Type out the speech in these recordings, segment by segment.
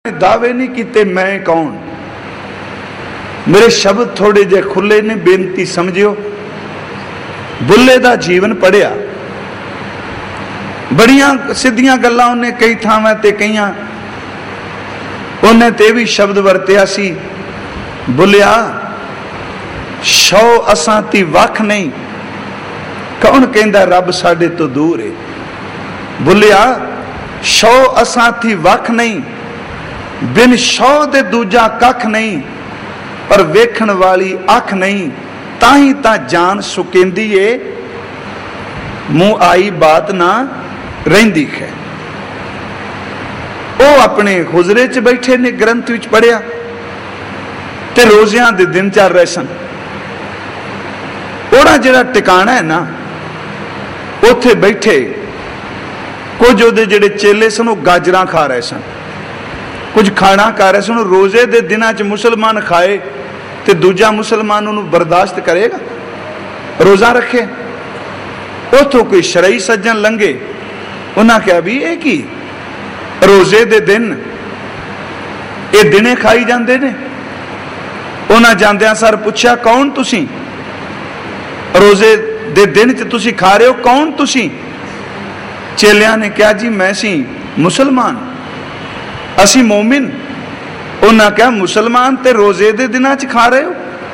दावे नहीं किते मैं कौन। मेरे शब्द थोड़े जे खुले ने, बेनती समझियो। बुल्ले दा जीवन पढ़िया, बड़ियां सीधियां गल्लां उन्हें कई थावां ते कईयां उन्हें ते भी शब्द वरतिया सी। बुलिया शौ असां ती वख नहीं, कौन कहंदा रब साडे तो दूर है। बुलिया शौ असां थी वख नहीं, बिन शौ दे दूजा कख नहीं, पर वेखण वाली अख नहीं, ताही ता जान सुकेंदी है, मुंह आई बात ना रहिंदी है। वो अपने हुजरे च बैठे ने, ग्रंथ विच पढ़िया ते रोजियां दे दिन चल रहे सन। ओड़ा जिहड़ा टिकाणा है ना, उत्थे बैठे कुछ उहदे जिहड़े चेले सन वो गाजरां खा रहे सन, कुछ खाना खा रहे सन। रोजे दे दिनां च मुसलमान खाए ते दूजा मुसलमान उन्हें बर्दाश्त करेगा? रोजा रखे। उथों कोई शरई सज्जन लंघे, उन्हें कहा भी ये की रोजे दे दिन ये दिने खाई जाते ने। उन्हें जांदियां सर पूछा कौन तुसी, रोजे दे दिन च तुसी खा रहे हो, कौन तुसी? चेलियां ने कहा जी मैं सी मुसलमान, असी मोमिन। उन्हें कहा मुसलमान ते रोजे दे दिनां च खा रहे हो,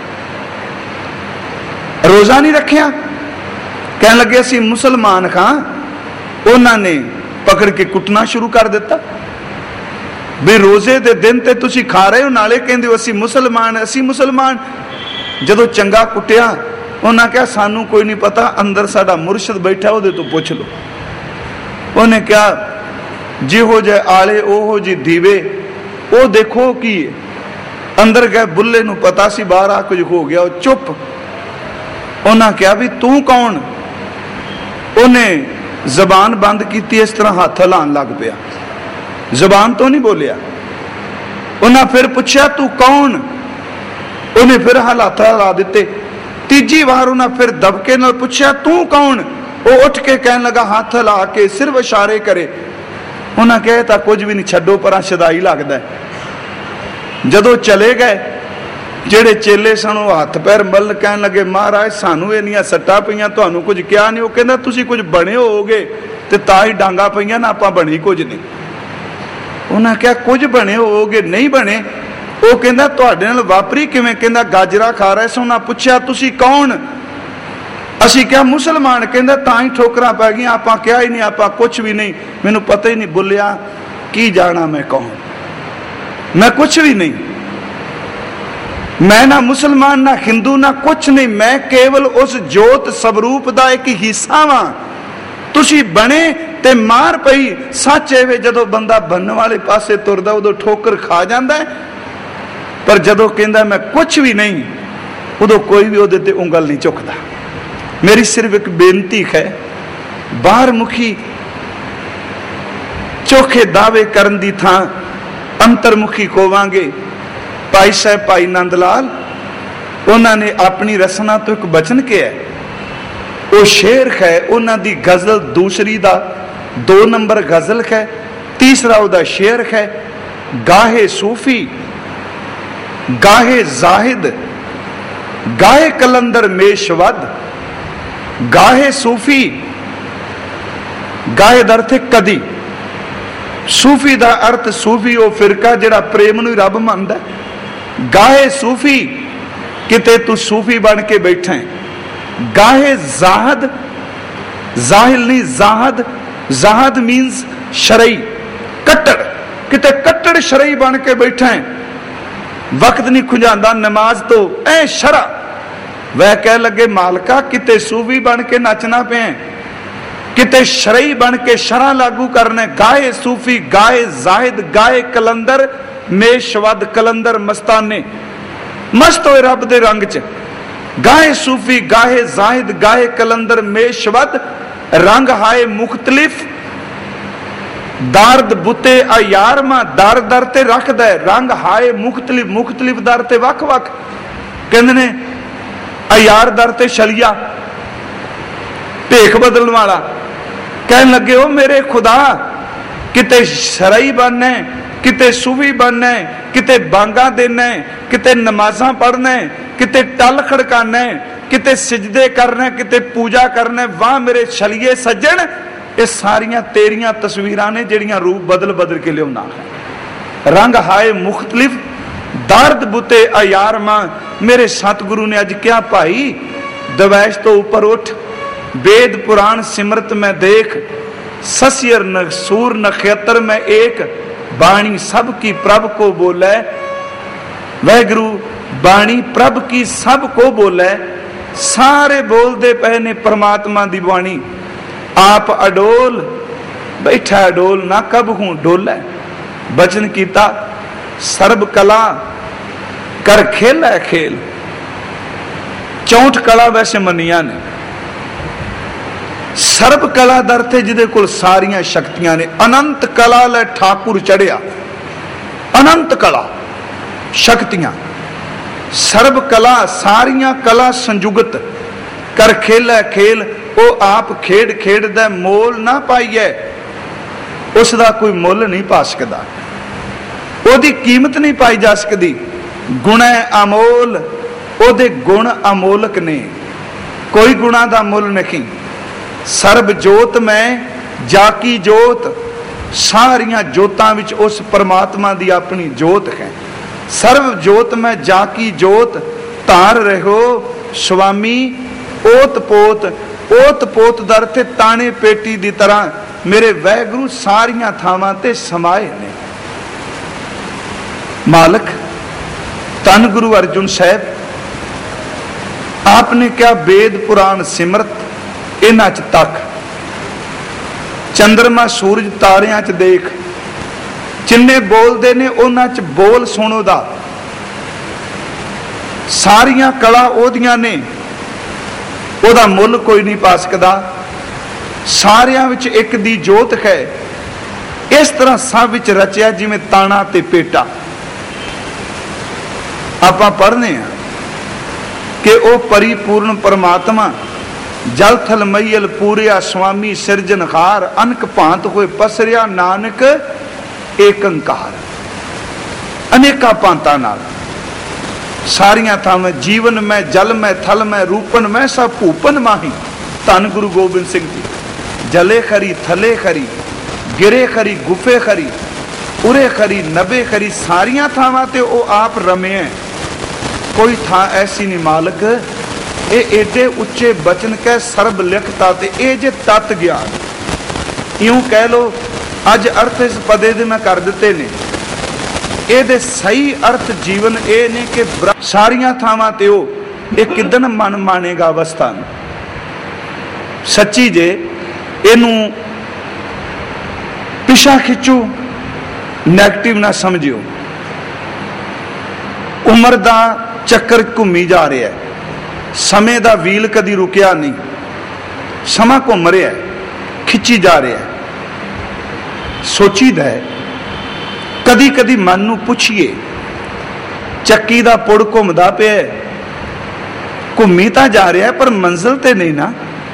रोजा नहीं रखिया? कह लगे असी मुसलमान खां। उन्होंने पकड़ के कुटना शुरू कर दिता भी रोजे दे दिन ते तुसी खा रहे हो, नाले कहंदे हो असी मुसलमान, असी मुसलमान। जदों चंगा कुटिया, उन्हें कहा सानू कोई नहीं पता, अंदर साडा मुर्शद बैठा, उहदे तो पुछ लो। उन्हें कहा जिहो जे आले ओहो जी दीवे, वो देखो की अंदर गए। बुल्ले नूं पता सी बाहर आ कुछ हो गया, वो चुप। उन्हें कहा भी तू कौन? उन्हें जबान बंद की, इस तरह हाथ हिलान लग पिया, जबान तो नहीं बोलिया। उन्हें फिर पूछा तू कौन? उन्हें फिर हालात हिला दिते। तीजी बार उन्हें फिर दबके नाल पूछा तू कौन? वो उठ के कहने लगा, हाथ हिला के सिर्फ इशारे करे। उन्हें कहा कुछ भी नहीं, छड्डो परां, शदाई लगदा है। जदों चले गए जेड़े चेले सन वो हाथ पैर मल, कहने लगे महाराज सानू इन्नियां सट्टां पईयां, तुहानू कुछ कहा नहीं। वो कहंदा तुसीं कुछ बने होगे ते तां ही डांगा पईयां ना, आपां बणी कुछ नहीं। उन्हें कहा कुछ बने होगे, नहीं बने। वो कहंदा तुहाडे नाल वापरी किवें? कहंदा गाजरा खा रहे सो। उन्हें पुछया तुसीं कौन? असीं क्या मुसलमान। कहंदा तां ही ठोकरां पै गईयां, आपां कहा ही नहीं, आपां कुछ भी नहीं, मैनूं पता ही नहीं। बुलिया की जाना मैं कौन? मैं कुछ भी नहीं, मैं ना मुसलमान ना हिंदू ना कुछ नहीं, मैं केवल उस जोत स्वरूप दा एक हिस्सा वां। तुसी बने ते मार पई। सच है वे जदों बंदा बनने वाले पासे तुरदा उदों ठोकर खा जांदा है, पर जदों कहंदा मैं कुछ भी नहीं, उदों कोई भी उहदे ते उंगल नहीं चुकदा। मेरी सिर्फ एक बेनती है, बाहर मुखी चोखे दावे करन दी थां अंतरमुखी होवांगे। भाई साहब भाई नंद लाल उन्होंने अपनी रसना तो एक बचन किया है, वो शेर है उन्होंने दी गजल दूसरी दा 2 नंबर गजल है, तीसरा उदा शेर है गाहे सूफी गाहे जाहिद गाहे कलंदर मेशवद। गाहे सूफी, गाहे दा अर्थ कदी, सूफी दा अर्थ सूफी वो फिरका जिहड़ा प्रेम नूं रब मनदा। गाहे सूफी किते तू सूफी बन के बैठा है। गाहे जाहद, जाहिल नहीं जाहद, जाहद मीन्स शरई, कट्टर, किते कट्टर शरई बन के बैठा है। वक्त नहीं खुंजांदा नमाज तो ऐ शरा। वह कह लगे मालका किते सूफी बन के नचना पे, किते शरई बन के शरा लागू करने। गाए सूफी गाए जाहिद गाए कलंदर मेशवद, कलंदर मस्ताने मस्त होए रब दे रंग च। गाए सूफी गाए जाहिद गाए कलंदर मेशवद, रंग हाए मुख्तलिफ दर्द बुते अयारमा, दर दर ते रखदा है। रंग हाए मुख्तलिफ, मुख्तलिफ दर ते वख वख। कहंदे ने अयार दर ते छलिया, भेख बदलने वाला। कहने लगे ओ मेरे खुदा किते शरई बनने किते सूफी बनना है, किते बांगा देना है, किते नमाज़ां पढ़ना है, किते टल खड़काना है, किते सिजदे करना है, किते पूजा करना है। वाह मेरे छलिए सज्जन, ये सारियां तेरियां तस्वीरां ने जिहड़ियां रूप बदल बदल के लियाउणा है। रंग हाए मुख्तलिफ दर्द बुते अयार मां। मेरे सतगुरु ने अज क्या भाई, दवैश तो ऊपर उठ, वेद पुराण सिमरत में देख, सस्यर न सूर नक्षत्र में एक, बाणी सब की प्रभ को बोले। वाहिगुरु बाणी प्रभ की सब को बोले, सारे बोलते पे ने परमात्मा दी बाणी। आप अडोल बैठा अडोल ना कब हूं डोला। बचन कीता सर्ब कला कर खेल है खेल। 64 कला वैसे मनिया ने। सर्ब कला दरते जिदे कोल सारियां शक्तियां ने। अनंत कला ले ठाकुर चढ़िया, अनंत कला शक्तियां। सर्ब कला सारियां कला संजुगत कर खेल है खेल। वो आप खेड खेडदा मोल ना पाइए, उसका कोई मुल नहीं पा सकता, ओदी कीमत नहीं पाई जा सकती। गुण अमोल, ओदे गुण अमोलक ने, कोई गुणा का मुल नहीं। सर्ब जोत में जाकी जोत, सारियां जोतां विच उस परमात्मा दी अपनी जोत है। सर्व जोत में जाकी जोत धार रहो स्वामी ओत पोत। ओत पोत दर ते ताने पेटी दी तरह मेरे वाहिगुरु सारियां थावां ते समाए ने। मालक धन गुरु अर्जुन साहब आपने क्या वेद पुराण सिमरत इन्हां च तक, चंद्रमा सूरज तारियां च देख, जिन्ने बोलते ने उन्हां च बोल सुनो दा। सारियां कला ओदियां ने, ओदा मुल कोई नहीं पा सकता। सारियां विच एक दी जोत है। इस तरह सब विच रचिया जिवें ताना ते पेटा। आपां पढ़ने हैं कि ओ परिपूर्ण परमात्मा जल थल मैयल पूरिया स्वामी सिरजनहार। अनक भांत होए पसरिया नानक एकंकार। अनेका भांता नाल सारियां थावां जीवन में जल में थल में रूपन में सब भूपन माही। धन गुरु गोबिंद सिंह जी। जले खरी थले खरी गिरे खरी गुफे खरी उरे खरी नबे खरी। सारियां थावां ते ओ आप रमे हैं। कोई था ऐसी नहीं मालक। ये एडे उच्चे बचन कह सर्ब लिखता ते ए जे तत ज्ञान। यूं कह लो अज अर्थ इस पदे दे मैं कर दिते ने। ये सही अर्थ जीवन ये ने कि सारियां थावां ते ओ किदन मन मानेगा अवस्था। सच्ची जे इनू पिछा खिंचो, नैगेटिव ना समझियो। उम्र दा चक्कर घूमी जा रहा है, समय दा व्हील कदी रुकिया नहीं। समा घूम रहा है, खिंची जा रहा है। सोचीदा है कदी कदी मन नूं पुछिए, चक्की दा पुड़ घूमदा पिया, घूमी तां जा रहा है पर मंजिल ते नहीं ना।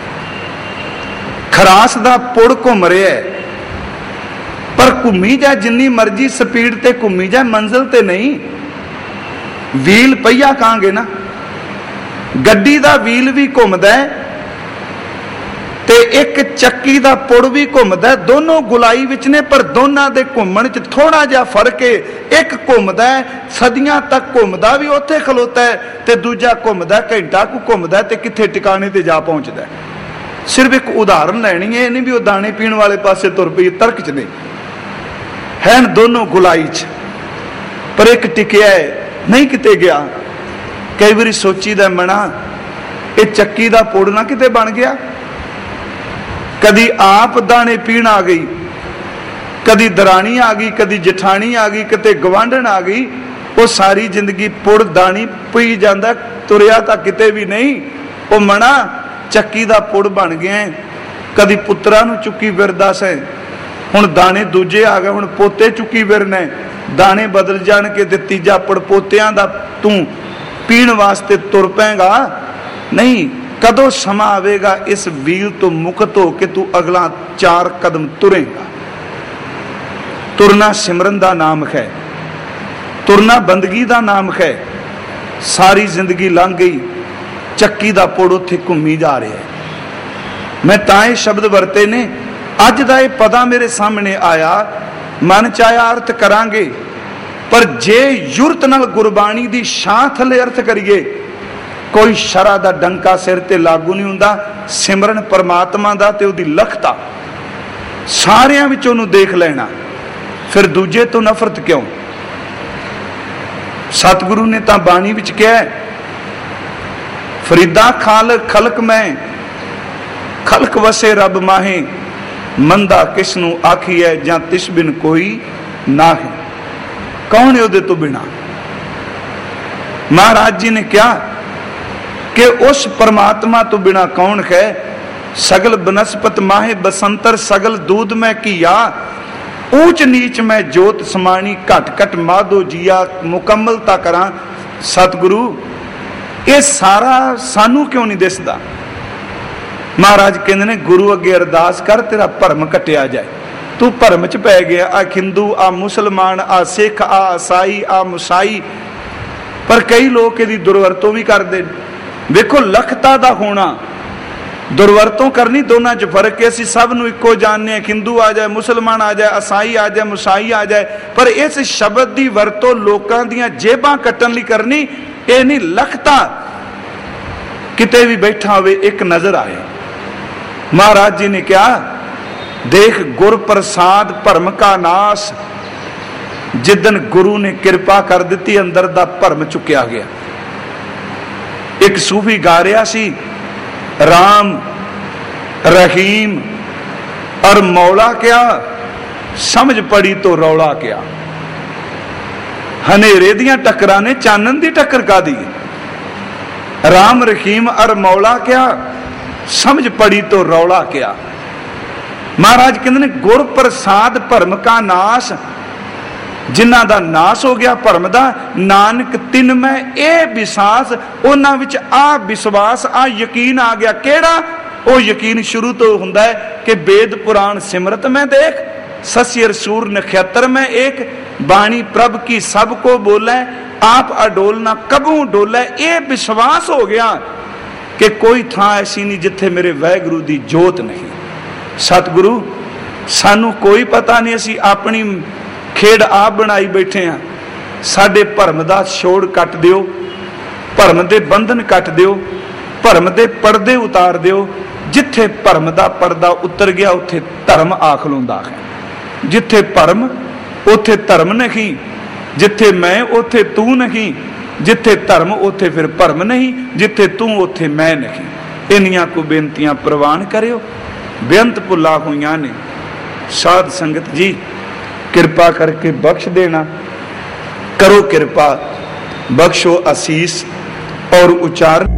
खरास दा पुड़ घूम रहा है पर घूमी जा जिन्नी मर्जी स्पीड ते घूमी जा, मंजिल ते नहीं। व्हील पहिया कहांगे ना। गड्डी दा व्हील भी घूमदा है ते एक चक्की दा पुड़ भी घूमदा है। दोनों गुलाई विच ने पर दोनों दे घूमण च थोड़ा जिहा फर्क है। एक घूमदा है सदियां तक घूमदा भी उत्थे खलोता है ते दूजा घूमदा घंटा को घूमदा ते किथे टिकाने ते जा पहुंचदा है। सिर्फ एक उदाहरण लैनी है, नहीं भी वो दाने पीण वाले पासे तुर पई। तर्क च नहीं है, दोनों गुलाई च, पर एक टिकिया है नहीं किते गया। कई बारी सोचीदा मना ये चक्की दा पुड़ ना किते बन गया। कदी आप दाने पीण आ गई, कदी दरानी आ गई, कदी जठानी आ गई, कते गवांढण आ गई। वो सारी जिंदगी पुड़ दानी पी जाता, तुरिया तां किते भी नहीं। वो मना चक्की दा पुड़ बन गया। कदी पुत्रा नूं चुक्की फिरदा से, हुण दाने दूजे आ गए, हुण पोते चुक्की फिरने। दाने बदल जाणगे ते तीजा पुड़ पोतियां दा तू पीण वास्ते तुर पेगा नहीं। कदों समा आवेगा इस व्हील तो मुक्त हो के तू अगला 4 कदम तुरेगा। तुरना सिमरन का नाम है, तुरना बंदगी का नाम है। सारी जिंदगी लंघ गई, चक्की का पुड़ उत्थे घूमी जा रहा है। मैं ताए शब्द वरते ने, अज का यह पता मेरे सामने आया, मन च आया अर्थ करांगे, पर जे युरत नाल गुरबाणी की छां थले अर्थ करिए, कोई शरा का डंका सिर ते लागू नहीं हुंदा। सिमरन परमात्मा दा ते उहदी लखता सारियां विच उहनूं देख लेना, फिर दूजे तो नफरत क्यों? सतगुरु ने तां बाणी विच कहा, फरीदा खालक खलक मैं, खलक वसे रब माहे, मंदा किसनू आखी है, जां तिस बिन कोई ना है। कौन है उहदे तो बिना? महाराज जी ने कहा कि उस परमात्मा तो बिना कौन है? सगल बनस्पत माहे बसंतर, सगल दूध में किया, ऊंच नीच में जोत समानी, घट घट माधो जिया, मुकम्मलता करा। सतगुरु ये सारा सानू क्यों नहीं दिसदा? महाराज कहते ने, गुरु अगे अरदास कर, तेरा भरम कटिया जाए। तू भरम च पै गया, आ हिंदू, आ मुसलमान, आ सिख, आ ईसाई, आ मुसाई। पर कई लोग इसकी दुरवरतों भी करते। देखो लखता दा होना, दुरवरतों करनी, दोनों च फर्क है। असीं सब नूं इक्को जानने, हिंदू आ जाए, मुसलमान आ जाए, ईसाई आ जाए, मुसाई आ जाए, पर इस शब्द की वरतों लोगों दीयां जेबां कट्टण लई करनी, ये नहीं लखता किते भी बैठा होवे एक नजर आए। महाराज जी ने कहा, देख गुर प्रसाद भरम का नाश। जिदन गुरु ने कृपा कर दी, अंदर दा भरम चुकिया गया। एक सूफी गा रहा सी, राम रहीम और मौला क्या, समझ पड़ी तो रौला क्या। हनेरे दियां टक्करां ने चानन दी टक्कर का दी। राम रहीम और मौला क्या, समझ पड़ी तो रौला क्या। महाराज कहते ने, गुर प्रसाद भरम का नाश। जिन्हां दा नाश हो गया भरम दा, नानक तिन में ए विश्वास, उन्हां विच आ विश्वास, आ यकीन आ गया। केड़ा? ओ यकीन शुरू तो हुंदा है कि वेद पुराण सिमरत में देख, सस्यर सूर नक्षत्र में एक, बाणी प्रभ की सबको बोले, आप अडोल ना कबू डोले। ये विश्वास हो गया कि कोई थां ऐसी नहीं जिथे मेरे वाहिगुरू दी जोत नहीं। सतगुरु सानू कोई पता नहीं, असी अपनी खेड़ आप बनाई बैठे हैं। साडे भरम दा छोड़ कट दिओ, भरम दे बंधन कट दिओ, भरम दे पर्दे उतार दिओ। जिथे भरम दा पर्दा उतर गया, उत्थे धर्म आ खलोंदा है। जिथे भरम उत्थे धर्म नहीं, जिथे मैं उत्थे तू नहीं, जिथे धर्म उत्थे फिर भरम नहीं, जिथे तू उत्थे मैं नहीं। इन्नियां को बेनतियां प्रवान करियो, बेअंत भुला हुईयां ने। साध संगत जी कृपा करके बख्श देना, करो कृपा, बख्शो आसीस और उच्चारण।